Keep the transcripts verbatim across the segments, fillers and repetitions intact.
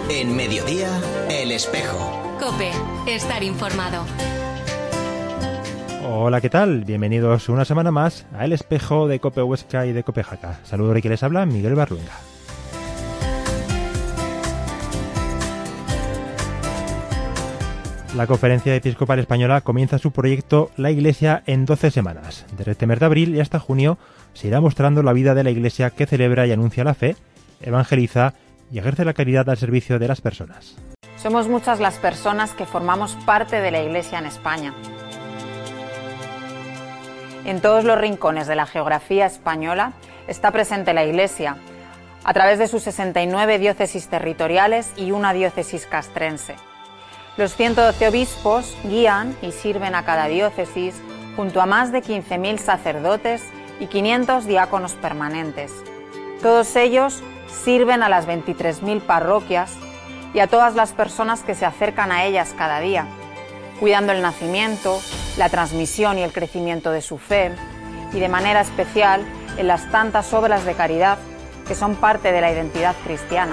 En Mediodía, El Espejo. COPE, estar informado. Hola, ¿qué tal? Bienvenidos una semana más a El Espejo de COPE Huesca y de COPE Jaca. Saludos de quien les habla, Miguel Barluenga. La Conferencia Episcopal Española comienza su proyecto La Iglesia en doce semanas. Desde este mes de abril y hasta junio se irá mostrando la vida de la Iglesia que celebra y anuncia la fe, evangeliza y ejerce la caridad al servicio de las personas. Somos muchas las personas que formamos parte de la Iglesia en España. En todos los rincones de la geografía española está presente la Iglesia, a través de sus sesenta y nueve diócesis territoriales y una diócesis castrense. Los ciento doce obispos guían y sirven a cada diócesis junto a más de quince mil sacerdotes y quinientos diáconos permanentes. Todos ellos sirven a las veintitrés mil parroquias y a todas las personas que se acercan a ellas cada día, cuidando el nacimiento, la transmisión y el crecimiento de su fe, y de manera especial en las tantas obras de caridad que son parte de la identidad cristiana.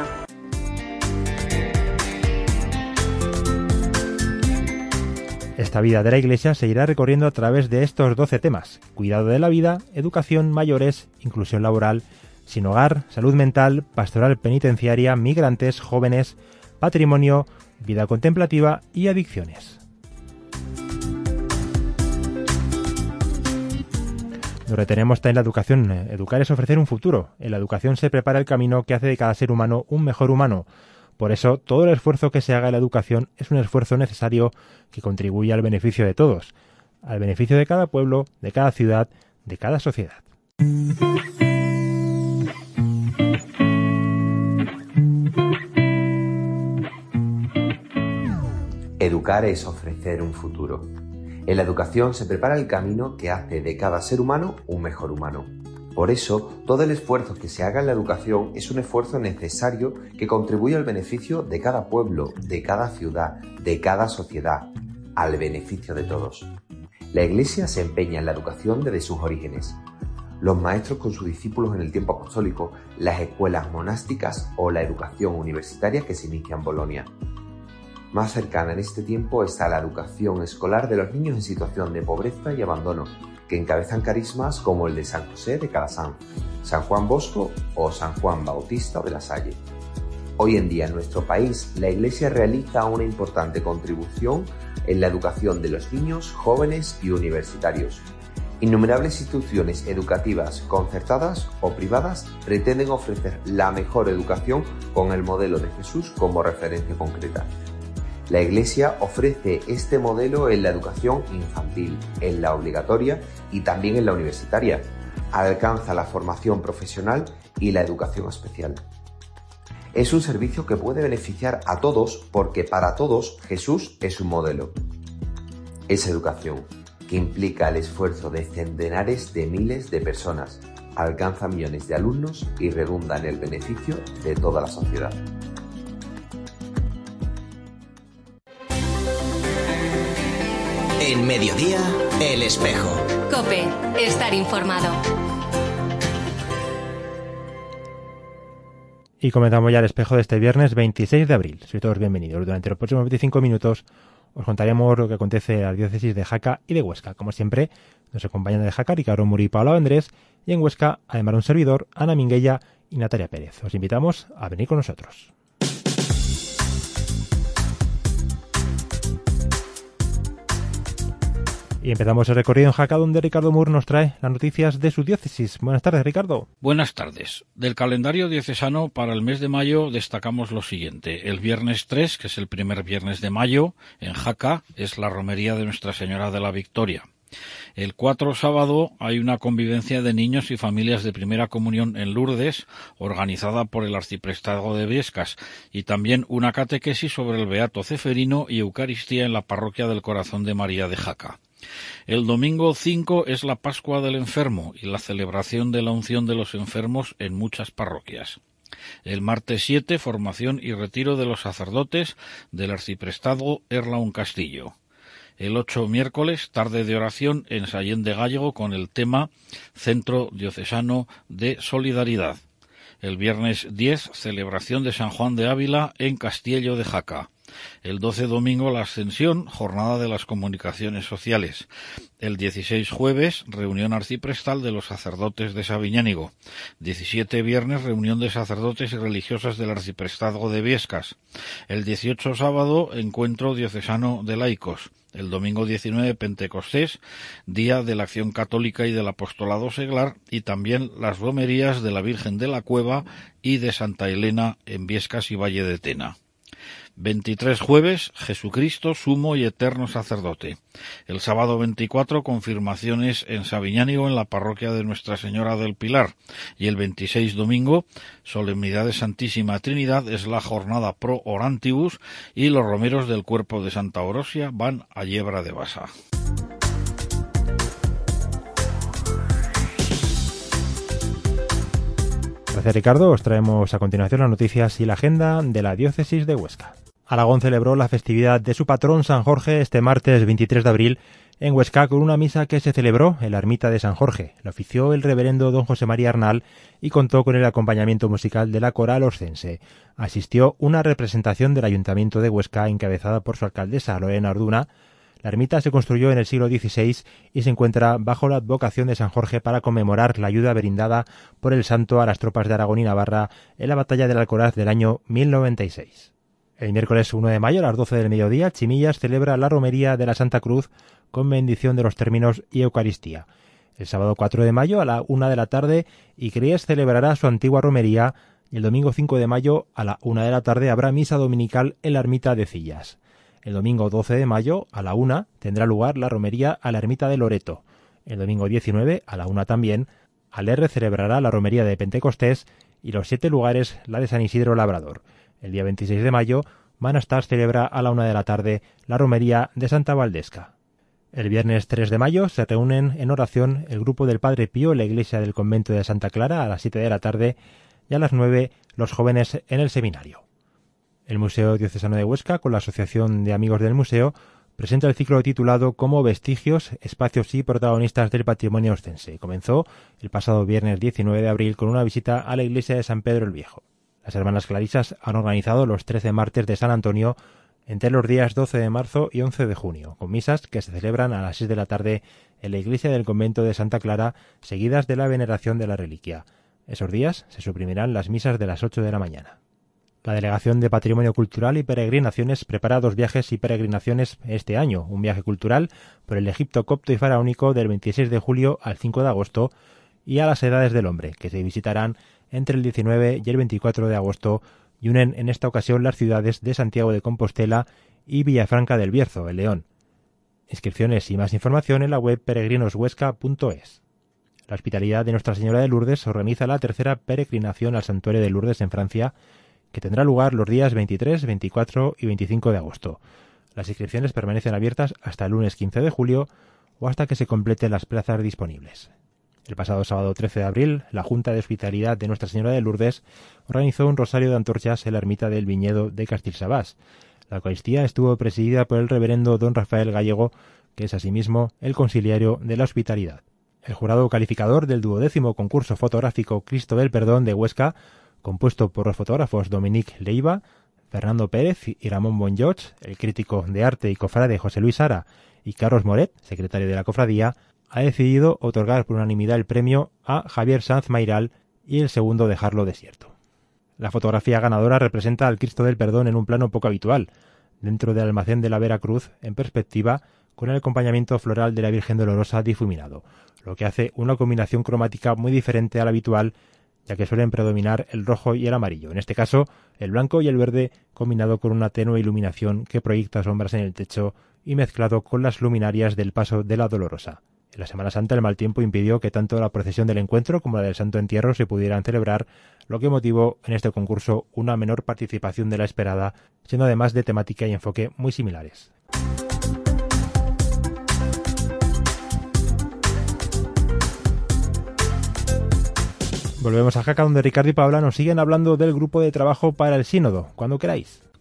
Esta vida de la Iglesia se irá recorriendo a través de estos doce temas: cuidado de la vida, educación, mayores, inclusión laboral, sin hogar, salud mental, pastoral penitenciaria, migrantes, jóvenes, patrimonio, vida contemplativa y adicciones. Nos retenemos en la educación. Educar es ofrecer un futuro. En la educación se prepara el camino que hace de cada ser humano un mejor humano. Por eso, todo el esfuerzo que se haga en la educación es un esfuerzo necesario que contribuye al beneficio de todos, al beneficio de cada pueblo, de cada ciudad, de cada sociedad. Educar es ofrecer un futuro. En la educación se prepara el camino que hace de cada ser humano un mejor humano. Por eso, todo el esfuerzo que se haga en la educación es un esfuerzo necesario que contribuye al beneficio de cada pueblo, de cada ciudad, de cada sociedad, al beneficio de todos. La Iglesia se empeña en la educación desde sus orígenes. Los maestros con sus discípulos en el tiempo apostólico, las escuelas monásticas o la educación universitaria que se inicia en Bolonia. Más cercana en este tiempo está la educación escolar de los niños en situación de pobreza y abandono, que encabezan carismas como el de San José de Calasanz, San Juan Bosco o San Juan Bautista de la Salle. Hoy en día en nuestro país, la Iglesia realiza una importante contribución en la educación de los niños, jóvenes y universitarios. Innumerables instituciones educativas concertadas o privadas pretenden ofrecer la mejor educación con el modelo de Jesús como referencia concreta. La Iglesia ofrece este modelo en la educación infantil, en la obligatoria y también en la universitaria. Alcanza la formación profesional y la educación especial. Es un servicio que puede beneficiar a todos porque para todos Jesús es un modelo. Es educación que implica el esfuerzo de centenares de miles de personas, alcanza millones de alumnos y redunda en el beneficio de toda la sociedad. En Mediodía, El Espejo. COPE, estar informado. Y comenzamos ya El Espejo de este viernes veintiséis de abril. Sois todos bienvenidos. Durante los próximos veinticinco minutos os contaremos lo que acontece en las diócesis de Jaca y de Huesca. Como siempre, nos acompañan de Jaca Ricardo Muri y Paula Andrés, y en Huesca, además de un servidor, Ana Minguella y Natalia Pérez. Os invitamos a venir con nosotros. Y empezamos el recorrido en Jaca, donde Ricardo Mur nos trae las noticias de su diócesis. Buenas tardes, Ricardo. Buenas tardes. Del calendario diocesano para el mes de mayo destacamos lo siguiente. El viernes tres, que es el primer viernes de mayo, en Jaca, es la romería de Nuestra Señora de la Victoria. El cuatro, sábado, hay una convivencia de niños y familias de primera comunión en Lourdes, organizada por el Arciprestazgo de Viescas, y también una catequesis sobre el Beato Ceferino y Eucaristía en la Parroquia del Corazón de María de Jaca. El domingo cinco es la Pascua del Enfermo y la celebración de la unción de los enfermos en muchas parroquias. El martes siete, formación y retiro de los sacerdotes del Arciprestazgo Erlaun Castillo. El ocho, miércoles, tarde de oración en Sallén de Gállego con el tema Centro Diocesano de Solidaridad. El viernes diez, celebración de San Juan de Ávila en Castiello de Jaca. El doce, domingo, la Ascensión, jornada de las comunicaciones sociales. El dieciséis, jueves, reunión arciprestal de los sacerdotes de Sabiñánigo. diecisiete, viernes, reunión de sacerdotes y religiosas del arciprestazgo de Biescas. El dieciocho, sábado, encuentro diocesano de laicos. El domingo diecinueve, Pentecostés, día de la Acción Católica y del Apostolado Seglar, y también las romerías de la Virgen de la Cueva y de Santa Elena en Biescas y Valle de Tena. veintitrés, jueves, Jesucristo, sumo y eterno sacerdote. El sábado veinticuatro, confirmaciones en Sabiñánigo en la parroquia de Nuestra Señora del Pilar. Y el veintiséis, domingo, solemnidad de Santísima Trinidad, es la jornada pro orantibus y los romeros del cuerpo de Santa Orosia van a Yebra de Basa. Gracias, Ricardo. Os traemos a continuación las noticias y la agenda de la diócesis de Huesca. Aragón celebró la festividad de su patrón San Jorge este martes veintitrés de abril en Huesca con una misa que se celebró en la ermita de San Jorge. La ofició el reverendo don José María Arnal y contó con el acompañamiento musical de la coral oscense. Asistió una representación del Ayuntamiento de Huesca encabezada por su alcaldesa Lorena Orduna. La ermita se construyó en el siglo dieciséis y se encuentra bajo la advocación de San Jorge para conmemorar la ayuda brindada por el santo a las tropas de Aragón y Navarra en la batalla del Alcoraz del año mil noventa y seis. El miércoles uno de mayo a las doce del mediodía, Chimillas celebra la romería de la Santa Cruz con bendición de los términos y Eucaristía. El sábado cuatro de mayo a la una de la tarde, Icries celebrará su antigua romería y el domingo cinco de mayo a la una de la tarde habrá misa dominical en la ermita de Cillas. El domingo doce de mayo a la una tendrá lugar la romería a la ermita de Loreto. El domingo diecinueve a la una también, Alerre celebrará la romería de Pentecostés y los siete lugares la de San Isidro Labrador. El día veintiséis de mayo, Manastas celebra a la una de la tarde la romería de Santa Valdesca. El viernes tres de mayo se reúnen en oración el grupo del Padre Pío en la iglesia del convento de Santa Clara a las siete de la tarde y a las nueve los jóvenes en el seminario. El Museo Diocesano de Huesca, con la Asociación de Amigos del Museo, presenta el ciclo titulado Como Vestigios, Espacios y Protagonistas del Patrimonio Oscense. Comenzó el pasado viernes diecinueve de abril con una visita a la iglesia de San Pedro el Viejo. Las hermanas clarisas han organizado los trece martes de San Antonio entre los días doce de marzo y once de junio, con misas que se celebran a las seis de la tarde en la iglesia del convento de Santa Clara, seguidas de la veneración de la reliquia. Esos días se suprimirán las misas de las ocho de la mañana. La Delegación de Patrimonio Cultural y Peregrinaciones prepara dos viajes y peregrinaciones este año. Un viaje cultural por el Egipto copto y faraónico del veintiséis de julio al cinco de agosto y a las Edades del Hombre, que se visitarán entre el diecinueve y el veinticuatro de agosto y unen en esta ocasión las ciudades de Santiago de Compostela y Villafranca del Bierzo, en León. Inscripciones y más información en la web peregrinoshuesca punto es. La Hospitalidad de Nuestra Señora de Lourdes organiza la tercera peregrinación al Santuario de Lourdes en Francia, que tendrá lugar los días veintitrés, veinticuatro y veinticinco de agosto. Las inscripciones permanecen abiertas hasta el lunes quince de julio o hasta que se completen las plazas disponibles. El pasado sábado trece de abril, la Junta de Hospitalidad de Nuestra Señora de Lourdes organizó un rosario de antorchas en la ermita del Viñedo de Castilsabás. La Eucaristía estuvo presidida por el reverendo don Rafael Gallego, que es asimismo el conciliario de la Hospitalidad. El jurado calificador del duodécimo concurso fotográfico Cristo del Perdón de Huesca, compuesto por los fotógrafos Dominique Leiva, Fernando Pérez y Ramón Bonjoch, el crítico de arte y cofrade José Luis Sara y Carlos Moret, secretario de la cofradía, ha decidido otorgar por unanimidad el premio a Javier Sanz Mairal y el segundo dejarlo desierto. La fotografía ganadora representa al Cristo del Perdón en un plano poco habitual, dentro del almacén de la Vera Cruz, en perspectiva, con el acompañamiento floral de la Virgen Dolorosa difuminado, lo que hace una combinación cromática muy diferente a la habitual, ya que suelen predominar el rojo y el amarillo, en este caso el blanco y el verde combinado con una tenue iluminación que proyecta sombras en el techo y mezclado con las luminarias del paso de la Dolorosa. En la Semana Santa el mal tiempo impidió que tanto la procesión del encuentro como la del Santo Entierro se pudieran celebrar, lo que motivó en este concurso una menor participación de la esperada, siendo además de temática y enfoque muy similares. Volvemos a Jaca, donde Ricardo y Paula nos siguen hablando del grupo de trabajo para el sínodo. Cuando queráis.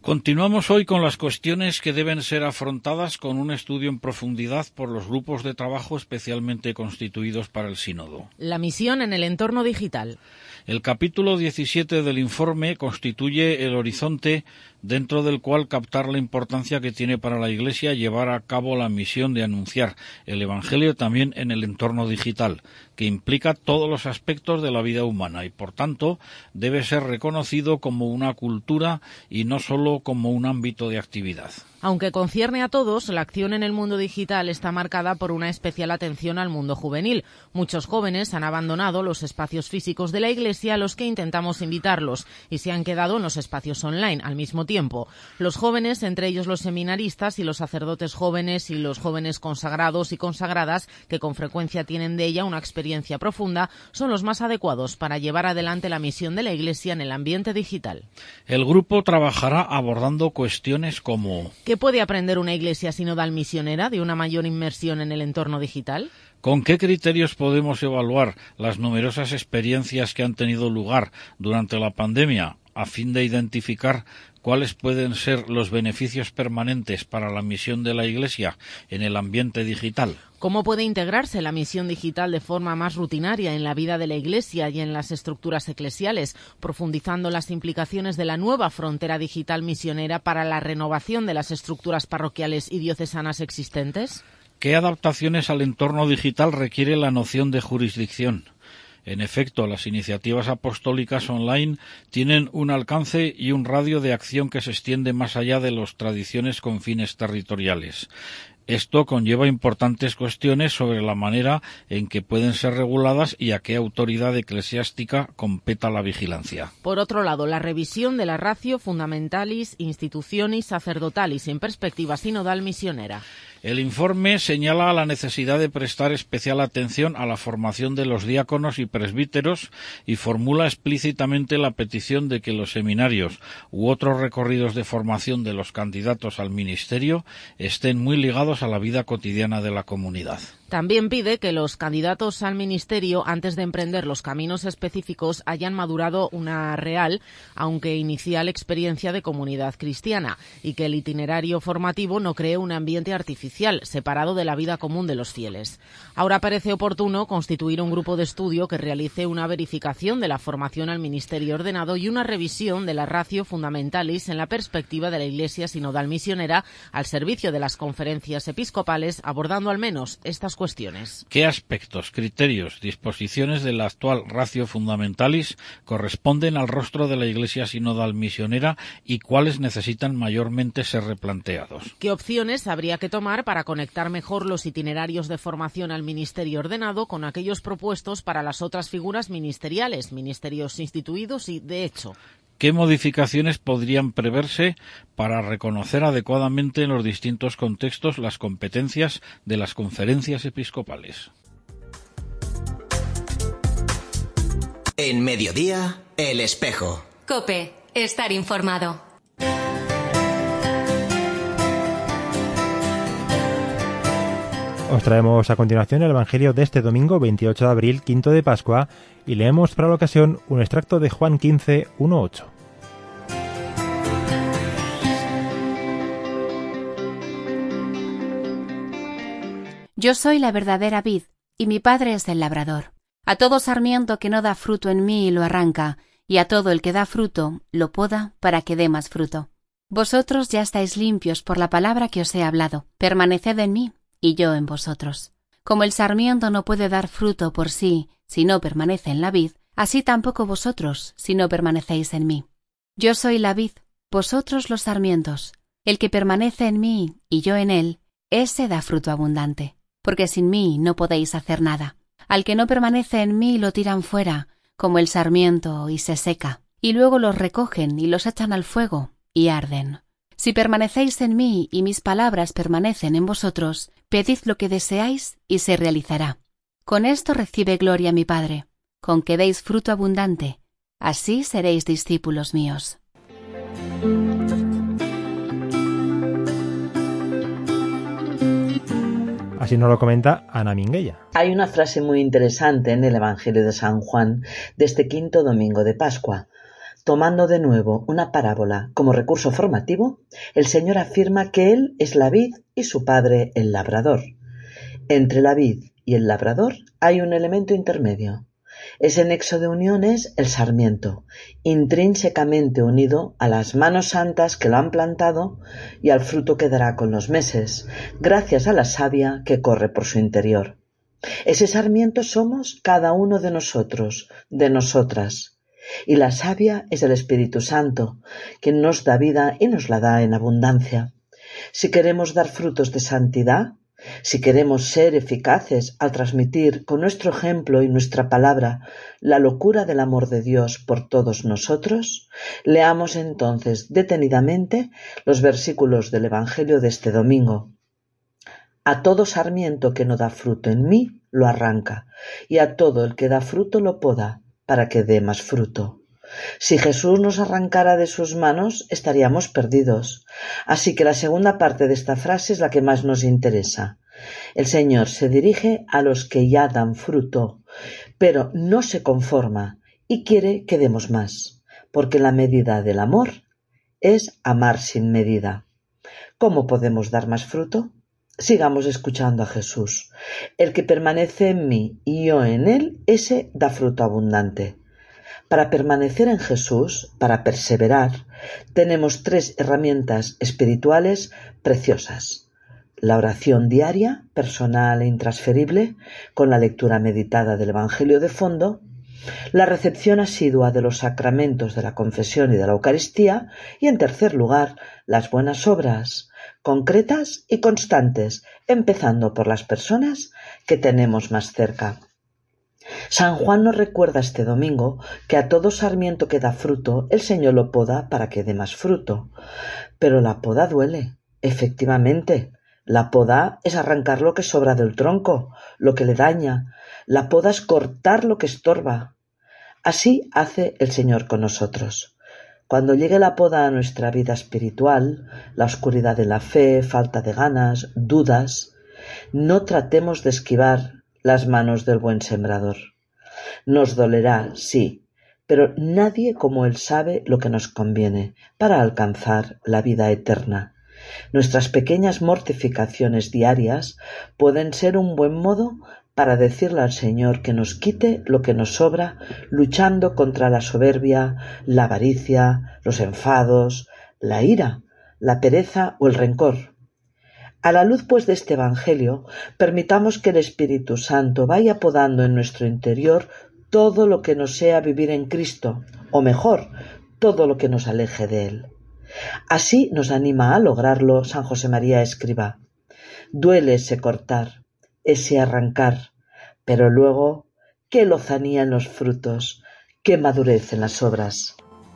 Continuamos hoy con las cuestiones que deben ser afrontadas con un estudio en profundidad por los grupos de trabajo especialmente constituidos para el sínodo. La misión en el entorno digital. El capítulo diecisiete del informe constituye el horizonte dentro del cual captar la importancia que tiene para la Iglesia llevar a cabo la misión de anunciar el Evangelio también en el entorno digital, que implica todos los aspectos de la vida humana y, por tanto, debe ser reconocido como una cultura y no solo como un ámbito de actividad. Aunque concierne a todos, la acción en el mundo digital está marcada por una especial atención al mundo juvenil. Muchos jóvenes han abandonado los espacios físicos de la Iglesia a los que intentamos invitarlos y se han quedado en los espacios online al mismo tiempo. Los jóvenes, entre ellos los seminaristas y los sacerdotes jóvenes y los jóvenes consagrados y consagradas, que con frecuencia tienen de ella una experiencia profunda, son los más adecuados para llevar adelante la misión de la Iglesia en el ambiente digital. El grupo trabajará abordando cuestiones como: ¿qué puede aprender una Iglesia sinodal misionera de una mayor inmersión en el entorno digital? ¿Con qué criterios podemos evaluar las numerosas experiencias que han tenido lugar durante la pandemia a fin de identificar cuáles pueden ser los beneficios permanentes para la misión de la Iglesia en el ambiente digital? ¿Cómo puede integrarse la misión digital de forma más rutinaria en la vida de la Iglesia y en las estructuras eclesiales, profundizando las implicaciones de la nueva frontera digital misionera para la renovación de las estructuras parroquiales y diocesanas existentes? ¿Qué adaptaciones al entorno digital requiere la noción de jurisdicción? En efecto, las iniciativas apostólicas online tienen un alcance y un radio de acción que se extiende más allá de las tradiciones con fines territoriales. Esto conlleva importantes cuestiones sobre la manera en que pueden ser reguladas y a qué autoridad eclesiástica competa la vigilancia. Por otro lado, la revisión de la Ratio Fundamentalis Institutionis Sacerdotalis en perspectiva sinodal misionera. El informe señala la necesidad de prestar especial atención a la formación de los diáconos y presbíteros y formula explícitamente la petición de que los seminarios u otros recorridos de formación de los candidatos al ministerio estén muy ligados a la vida cotidiana de la comunidad. También pide que los candidatos al ministerio, antes de emprender los caminos específicos, hayan madurado una real, aunque inicial, experiencia de comunidad cristiana y que el itinerario formativo no cree un ambiente artificial, separado de la vida común de los fieles. Ahora parece oportuno constituir un grupo de estudio que realice una verificación de la formación al ministerio ordenado y una revisión de la Ratio Fundamentalis en la perspectiva de la Iglesia sinodal misionera al servicio de las conferencias episcopales, abordando al menos estas cuestiones. ¿Qué aspectos, criterios, disposiciones de la actual Ratio Fundamentalis corresponden al rostro de la Iglesia sinodal misionera y cuáles necesitan mayormente ser replanteados? ¿Qué opciones habría que tomar para conectar mejor los itinerarios de formación al ministerio ordenado con aquellos propuestos para las otras figuras ministeriales, ministerios instituidos y de hecho? ¿Qué modificaciones podrían preverse para reconocer adecuadamente en los distintos contextos las competencias de las conferencias episcopales? En Mediodía, El Espejo. COPE, estar informado. Os traemos a continuación el Evangelio de este domingo veintiocho de abril, quinto de Pascua, y leemos para la ocasión un extracto de Juan quince, uno a ocho. Yo soy la verdadera vid, y mi Padre es el labrador. A todo sarmiento que no da fruto en mí lo arranca, y a todo el que da fruto lo poda para que dé más fruto. Vosotros ya estáis limpios por la palabra que os he hablado. Permaneced en mí, y yo en vosotros. Como el sarmiento no puede dar fruto por sí si no permanece en la vid, así tampoco vosotros si no permanecéis en mí. Yo soy la vid, vosotros los sarmientos. El que permanece en mí y yo en él, ese da fruto abundante, porque sin mí no podéis hacer nada. Al que no permanece en mí lo tiran fuera, como el sarmiento, y se seca, y luego los recogen y los echan al fuego, y arden. Si permanecéis en mí y mis palabras permanecen en vosotros, pedid lo que deseáis y se realizará. Con esto recibe gloria mi Padre, con que deis fruto abundante, así seréis discípulos míos. Así nos lo comenta Ana Minguella. Hay una frase muy interesante en el Evangelio de San Juan de este quinto domingo de Pascua. Tomando de nuevo una parábola como recurso formativo, el Señor afirma que Él es la vid y su Padre el labrador. Entre la vid y el labrador hay un elemento intermedio. Ese nexo de unión es el sarmiento, intrínsecamente unido a las manos santas que lo han plantado y al fruto que dará con los meses, gracias a la savia que corre por su interior. Ese sarmiento somos cada uno de nosotros, de nosotras. Y la savia es el Espíritu Santo, quien nos da vida y nos la da en abundancia. Si queremos dar frutos de santidad, si queremos ser eficaces al transmitir con nuestro ejemplo y nuestra palabra la locura del amor de Dios por todos nosotros, leamos entonces detenidamente los versículos del Evangelio de este domingo. A todo sarmiento que no da fruto en mí, lo arranca, y a todo el que da fruto lo poda, para que dé más fruto. Si Jesús nos arrancara de sus manos, estaríamos perdidos. Así que la segunda parte de esta frase es la que más nos interesa. El Señor se dirige a los que ya dan fruto, pero no se conforma y quiere que demos más, porque la medida del amor es amar sin medida. ¿Cómo podemos dar más fruto? Sigamos escuchando a Jesús. El que permanece en mí y yo en él, ese da fruto abundante. Para permanecer en Jesús, para perseverar, tenemos tres herramientas espirituales preciosas. La oración diaria, personal e intransferible, con la lectura meditada del Evangelio de fondo, la recepción asidua de los sacramentos de la confesión y de la Eucaristía, y en tercer lugar, las buenas obras, concretas y constantes, empezando por las personas que tenemos más cerca. San Juan nos recuerda este domingo que a todo sarmiento que da fruto, el Señor lo poda para que dé más fruto. Pero la poda duele, efectivamente. La poda es arrancar lo que sobra del tronco, lo que le daña. La poda es cortar lo que estorba. Así hace el Señor con nosotros. Cuando llegue la poda a nuestra vida espiritual, la oscuridad de la fe, falta de ganas, dudas, no tratemos de esquivar las manos del buen sembrador. Nos dolerá, sí, pero nadie como Él sabe lo que nos conviene para alcanzar la vida eterna. Nuestras pequeñas mortificaciones diarias pueden ser un buen modo para decirle al Señor que nos quite lo que nos sobra, luchando contra la soberbia, la avaricia, los enfados, la ira, la pereza o el rencor. A la luz, pues, de este Evangelio, permitamos que el Espíritu Santo vaya podando en nuestro interior todo lo que nos sea vivir en Cristo, o mejor, todo lo que nos aleje de Él. Así nos anima a lograrlo San José María Escrivá. Duele ese cortar, ese arrancar, pero luego, qué lozanía en los frutos, qué madurez en las obras.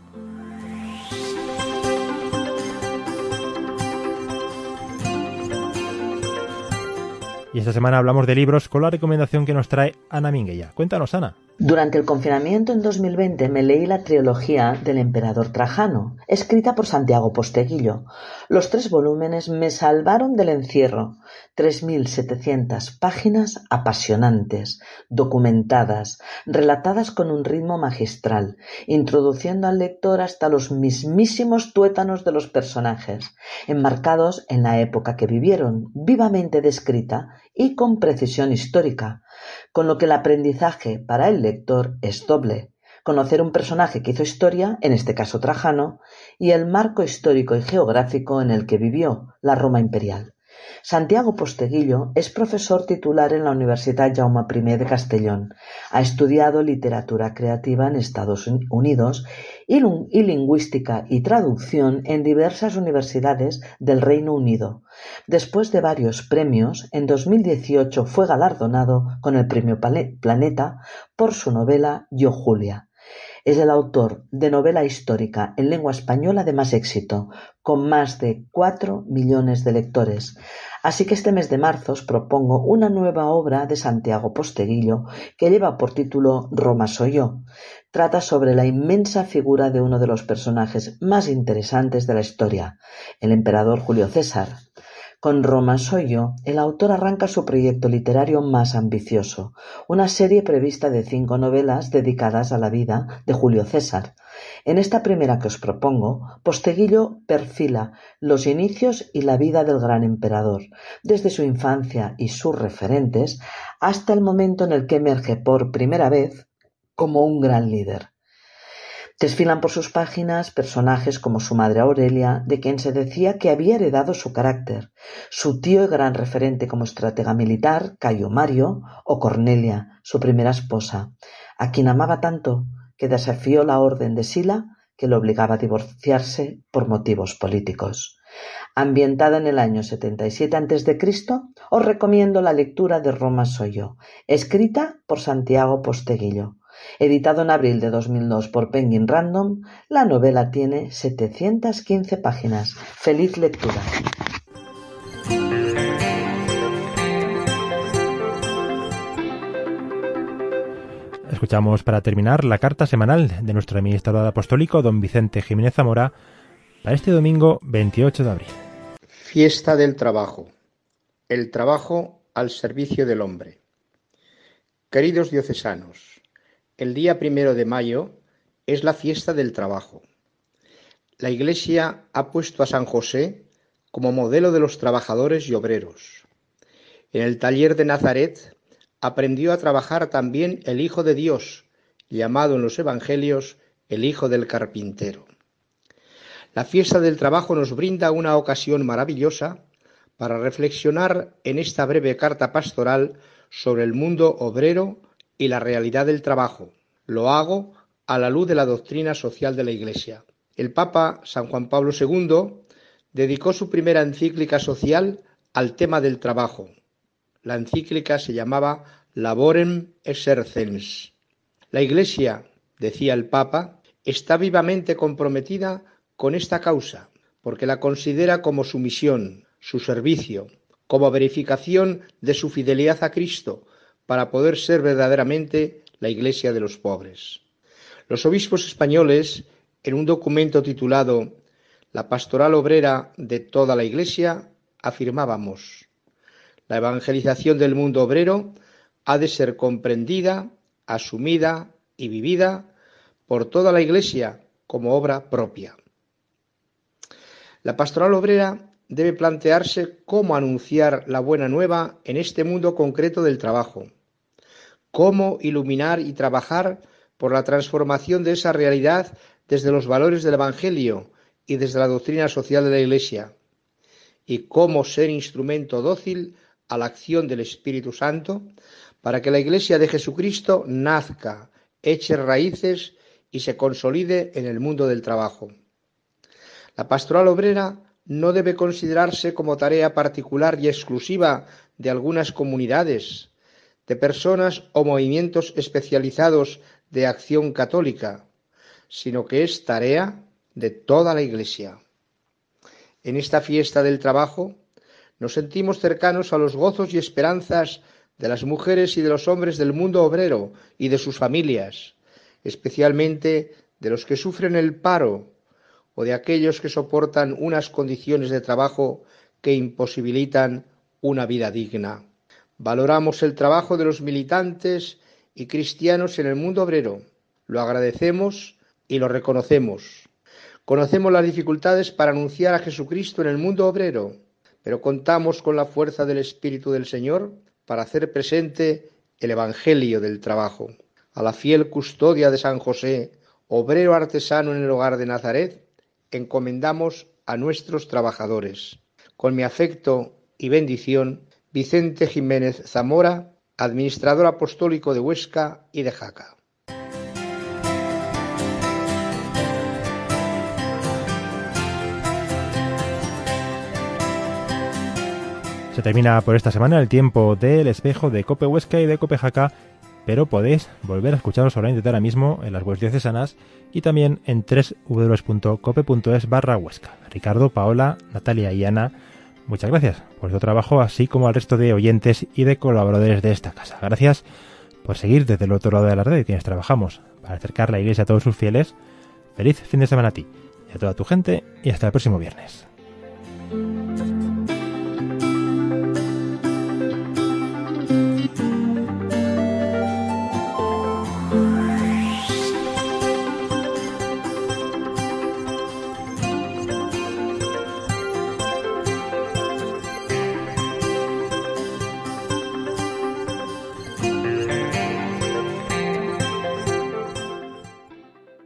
Y esta semana hablamos de libros con la recomendación que nos trae Ana Minguella. Cuéntanos, Ana. Durante el confinamiento en dos mil veinte me leí la trilogía del emperador Trajano, escrita por Santiago Posteguillo. Los tres volúmenes me salvaron del encierro. tres mil setecientas páginas apasionantes, documentadas, relatadas con un ritmo magistral, introduciendo al lector hasta los mismísimos tuétanos de los personajes, enmarcados en la época que vivieron, vivamente descrita y con precisión histórica, con lo que el aprendizaje para el lector es doble: conocer un personaje que hizo historia, en este caso Trajano, y el marco histórico y geográfico en el que vivió, la Roma imperial. Santiago Posteguillo es profesor titular en la Universitat Jaume I de Castellón. Ha estudiado literatura creativa en Estados Unidos y, y lingüística y traducción en diversas universidades del Reino Unido. Después de varios premios, en dos mil dieciocho fue galardonado con el Premio Planeta por su novela Yo Julia. Es el autor de novela histórica en lengua española de más éxito, con más de cuatro millones de lectores. Así que este mes de marzo os propongo una nueva obra de Santiago Posteguillo que lleva por título Roma soy yo. Trata sobre la inmensa figura de uno de los personajes más interesantes de la historia, el emperador Julio César. Con Roma soy yo, el autor arranca su proyecto literario más ambicioso, una serie prevista de cinco novelas dedicadas a la vida de Julio César. En esta primera que os propongo, Posteguillo perfila los inicios y la vida del gran emperador, desde su infancia y sus referentes hasta el momento en el que emerge por primera vez como un gran líder. Desfilan por sus páginas personajes como su madre Aurelia, de quien se decía que había heredado su carácter, su tío y gran referente como estratega militar, Cayo Mario, o Cornelia, su primera esposa, a quien amaba tanto que desafió la orden de Sila, que lo obligaba a divorciarse por motivos políticos. Ambientada en el año setenta y siete antes de Cristo, os recomiendo la lectura de Roma soy yo, escrita por Santiago Posteguillo. Editado en abril de dos mil dos por Penguin Random, la novela tiene setecientas quince páginas. ¡Feliz lectura! Escuchamos para terminar la carta semanal de nuestro administrador apostólico, don Vicente Jiménez Zamora, para este domingo veintiocho de abril. Fiesta del trabajo. El trabajo al servicio del hombre. Queridos diocesanos, el día primero de mayo es la fiesta del trabajo. La Iglesia ha puesto a San José como modelo de los trabajadores y obreros. En el taller de Nazaret aprendió a trabajar también el Hijo de Dios, llamado en los Evangelios el Hijo del Carpintero. La fiesta del trabajo nos brinda una ocasión maravillosa para reflexionar en esta breve carta pastoral sobre el mundo obrero y la realidad del trabajo. Lo hago a la luz de la doctrina social de la Iglesia. El Papa San Juan Pablo segundo dedicó su primera encíclica social al tema del trabajo. La encíclica se llamaba Laborem Exercens. La Iglesia, decía el Papa, está vivamente comprometida con esta causa, porque la considera como su misión, su servicio, como verificación de su fidelidad a Cristo, para poder ser verdaderamente la Iglesia de los pobres. Los obispos españoles, en un documento titulado La Pastoral Obrera de toda la Iglesia, afirmábamos: la evangelización del mundo obrero ha de ser comprendida, asumida y vivida por toda la Iglesia como obra propia. La pastoral obrera debe plantearse cómo anunciar la buena nueva en este mundo concreto del trabajo, cómo iluminar y trabajar por la transformación de esa realidad desde los valores del Evangelio y desde la doctrina social de la Iglesia, y cómo ser instrumento dócil a la acción del Espíritu Santo para que la Iglesia de Jesucristo nazca, eche raíces y se consolide en el mundo del trabajo. La pastoral obrera no debe considerarse como tarea particular y exclusiva de algunas comunidades, de personas o movimientos especializados de acción católica, sino que es tarea de toda la Iglesia. En esta fiesta del trabajo nos sentimos cercanos a los gozos y esperanzas de las mujeres y de los hombres del mundo obrero y de sus familias, especialmente de los que sufren el paro o de aquellos que soportan unas condiciones de trabajo que imposibilitan una vida digna. Valoramos el trabajo de los militantes y cristianos en el mundo obrero, lo agradecemos y lo reconocemos. Conocemos las dificultades para anunciar a Jesucristo en el mundo obrero, pero contamos con la fuerza del Espíritu del Señor para hacer presente el Evangelio del trabajo. A la fiel custodia de San José, obrero artesano en el hogar de Nazaret, encomendamos a nuestros trabajadores. Con mi afecto y bendición, Vicente Jiménez Zamora, administrador apostólico de Huesca y de Jaca. Se termina por esta semana el tiempo del espejo de Cope Huesca y de Cope Jaca, pero podéis volver a escucharlos online ahora mismo en las webs diocesanas y también en doble u doble u doble u punto cope punto es barra Huesca. Ricardo, Paola, Natalia y Ana, muchas gracias por su trabajo, así como al resto de oyentes y de colaboradores de esta casa. Gracias por seguir desde el otro lado de la red, quienes trabajamos para acercar la Iglesia a todos sus fieles. Feliz fin de semana a ti y a toda tu gente, y hasta el próximo viernes.